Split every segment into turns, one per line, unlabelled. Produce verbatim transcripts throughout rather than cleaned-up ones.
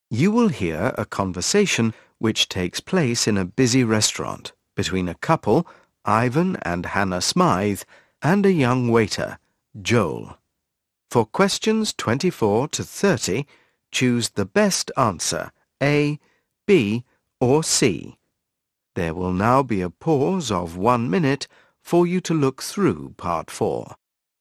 You will hear a conversation which takes place in a busy restaurant between a couple, Ivan and Hannah Smythe, and a young waiter, Joel. For questions twenty-four to thirty, choose the best answer, A, B, or C. There will now be a pause of one minute for you to look through part four.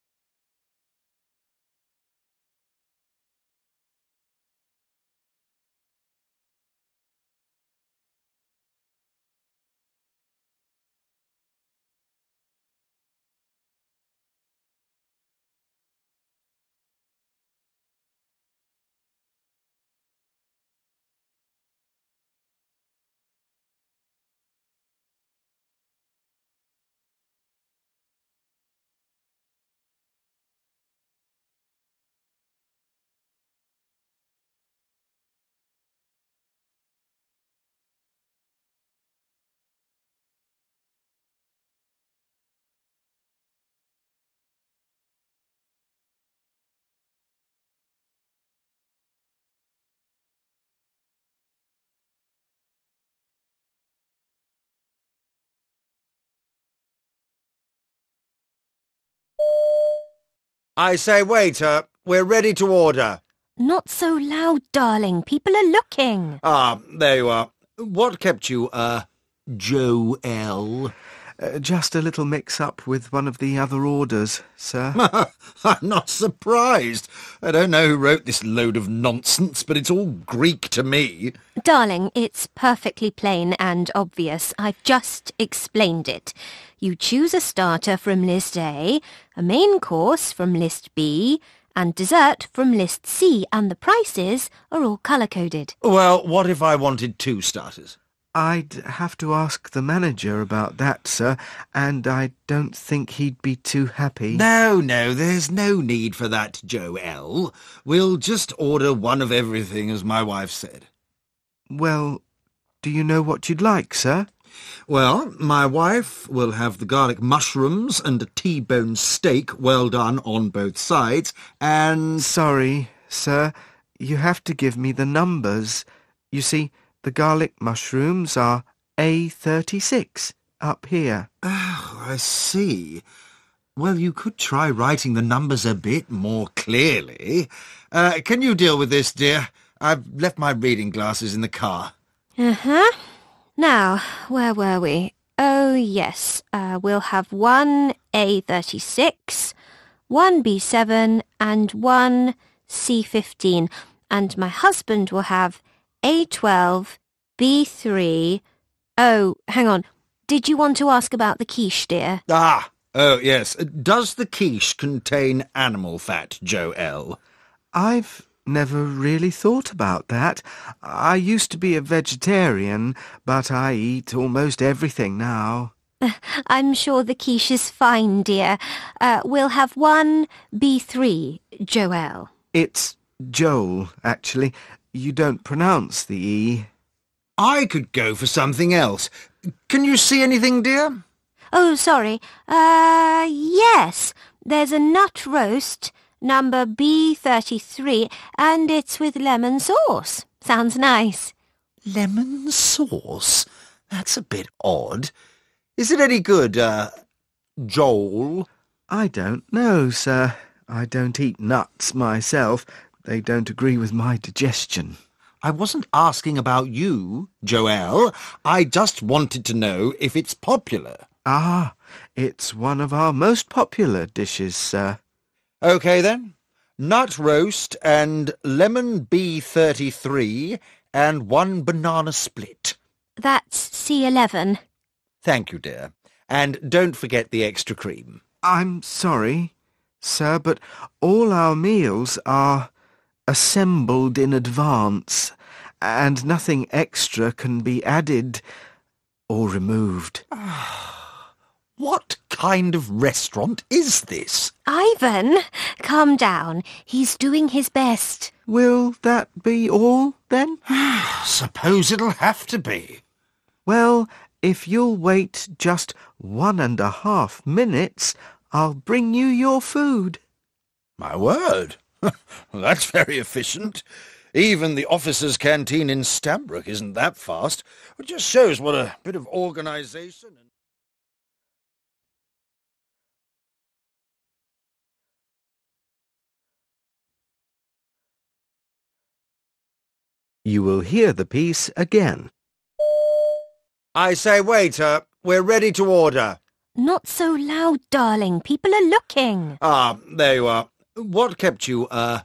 I say, waiter, we're ready to order.
Not so loud, darling. People are looking.
Ah, there you are. What kept you, uh, Joel?
Uh, just a little mix-up with one of the other orders, sir.
I'm not surprised. I don't know who wrote this load of nonsense, but it's all Greek to me.
Darling, it's perfectly plain and obvious. I've just explained it. You choose a starter from list A, a main course from list B, and dessert from list C, and the prices are all colour-coded.
Well, what if I wanted two starters?
I'd have to ask the manager about that, sir, and I don't think he'd be too happy.
No, no, there's no need for that, Joel. We'll just order one of everything, as my wife said.
Well, do you know what you'd like, sir?
Well, my wife will have the garlic mushrooms and a T-bone steak well done on both sides, and...
Sorry, sir, you have to give me the numbers. You see, the garlic mushrooms are A thirty-six, up here.
Oh, I see. Well, you could try writing the numbers a bit more clearly. Uh, can you deal with this, dear? I've left my reading glasses in the car.
Uh-huh. Now, where were we? Oh, yes. Uh, we'll have one A thirty-six, one B seven, and one C fifteen. And my husband will have A twelve, B three... Oh, hang on. Did you want to ask about the quiche, dear?
Ah, oh, yes. Does the quiche contain animal fat, Joel?
I've never really thought about that. I used to be a vegetarian, but I eat almost everything now.
I'm sure the quiche is fine, dear. Uh, we'll have one B three, Joel.
It's Joel, actually. You don't pronounce the E.
I could go for something else. Can you see anything, dear?
Oh, sorry. Uh, yes. There's a nut roast, number B thirty-three, and it's with lemon sauce. Sounds nice.
Lemon sauce? That's a bit odd. Is it any good, uh, Joel?
I don't know, sir. I don't eat nuts myself. They don't agree with my digestion.
I wasn't asking about you, Joel. I just wanted to know if it's popular.
Ah, it's one of our most popular dishes, sir.
OK, then. Nut roast and lemon B thirty-three and one banana split.
That's C eleven.
Thank you, dear. And don't forget the extra cream.
I'm sorry, sir, but all our meals are assembled in advance, and nothing extra can be added or removed.
What kind of restaurant is this?
Ivan, calm down. He's doing his best.
Will that be all, then?
Suppose it'll have to be.
Well, if you'll wait just one and a half minutes, I'll bring you your food.
My word. That's very efficient. Even the officers' canteen in Stambrook isn't that fast. It just shows what a bit of organisation and...
You will hear the piece again.
I say, waiter, we're ready to order.
Not so loud, darling. People are looking.
Ah, there you are. What kept you, uh,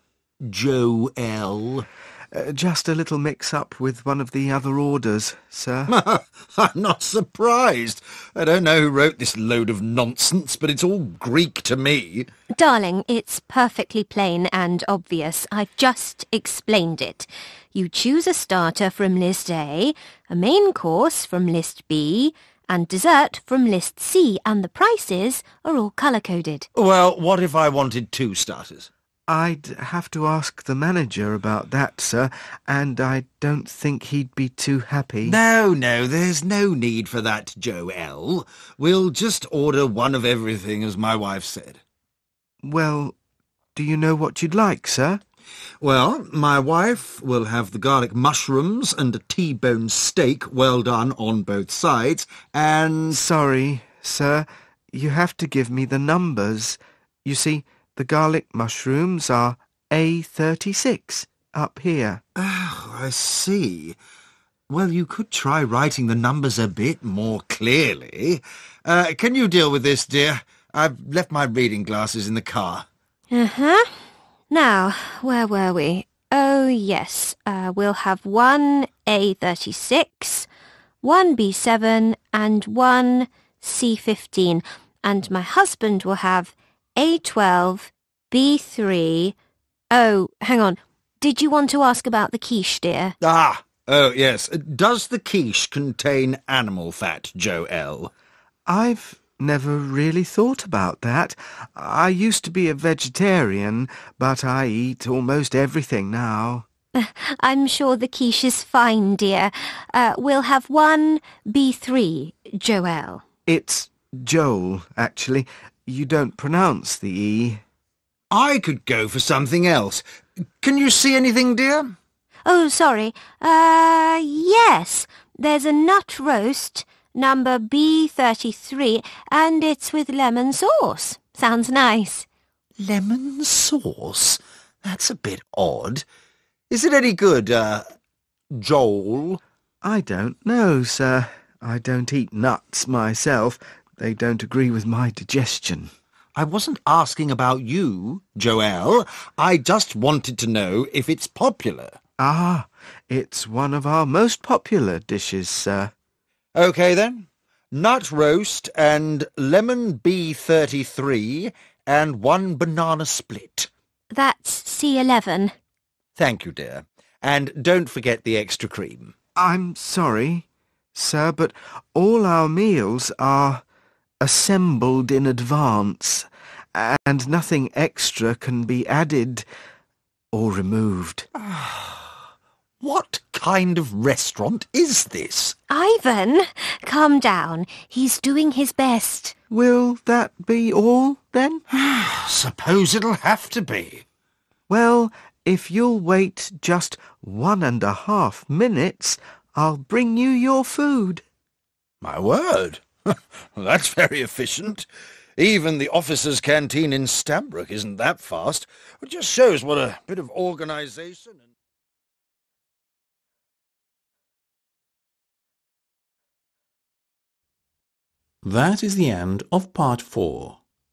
Joel?
Uh, just a little mix-up with one of the other orders, sir.
I'm not surprised. I don't know who wrote this load of nonsense, but it's all Greek to me.
Darling, it's perfectly plain and obvious. I've just explained it. You choose a starter from list A, a main course from list B, and dessert from list C, and the prices are all colour-coded.
Well, what if I wanted two starters?
I'd have to ask the manager about that, sir, and I don't think he'd be too happy.
No, no, there's no need for that, Joel. We'll just order one of everything, as my wife said.
Well, do you know what you'd like, sir?
Well, my wife will have the garlic mushrooms and a T-bone steak well done on both sides, and...
Sorry, sir, you have to give me the numbers. You see, the garlic mushrooms are A thirty-six up here.
Oh, I see. Well, you could try writing the numbers a bit more clearly. Uh, can you deal with this, dear? I've left my reading glasses in the car.
Uh-huh. Now, where were we? Oh, yes. Uh, we'll have one A thirty-six, one B seven, and one C fifteen. And my husband will have A twelve, B three... Oh, hang on. Did you want to ask about the quiche, dear?
Ah, oh, yes. Does the quiche contain animal fat, Joel?
I've never really thought about that. I used to be a vegetarian, but I eat almost everything now.
I'm sure the quiche is fine, dear. Uh, we'll have one B three, Joel.
It's Joel, actually. You don't pronounce the E.
I could go for something else. Can you see anything, dear?
Oh, sorry. Uh, yes. There's a nut roast, number B thirty-three, and it's with lemon sauce. Sounds nice.
Lemon sauce? That's a bit odd. Is it any good, uh, Joel?
I don't know, sir. I don't eat nuts myself. They don't agree with my digestion.
I wasn't asking about you, Joel. I just wanted to know if it's popular.
Ah, it's one of our most popular dishes, sir.
OK, then. Nut roast and lemon B thirty-three and one banana split.
That's C eleven.
Thank you, dear. And don't forget the extra cream.
I'm sorry, sir, but all our meals are assembled in advance, and nothing extra can be added or removed.
What kind of restaurant is this?
Ivan, calm down. He's doing his best.
Will that be all, then?
Suppose it'll have to be.
Well, if you'll wait just one and a half minutes, I'll bring you your food.
My word. That's very efficient. Even the officers' canteen in Stambrook isn't that fast. It just shows what a bit of organisation... and
That is the end of part four.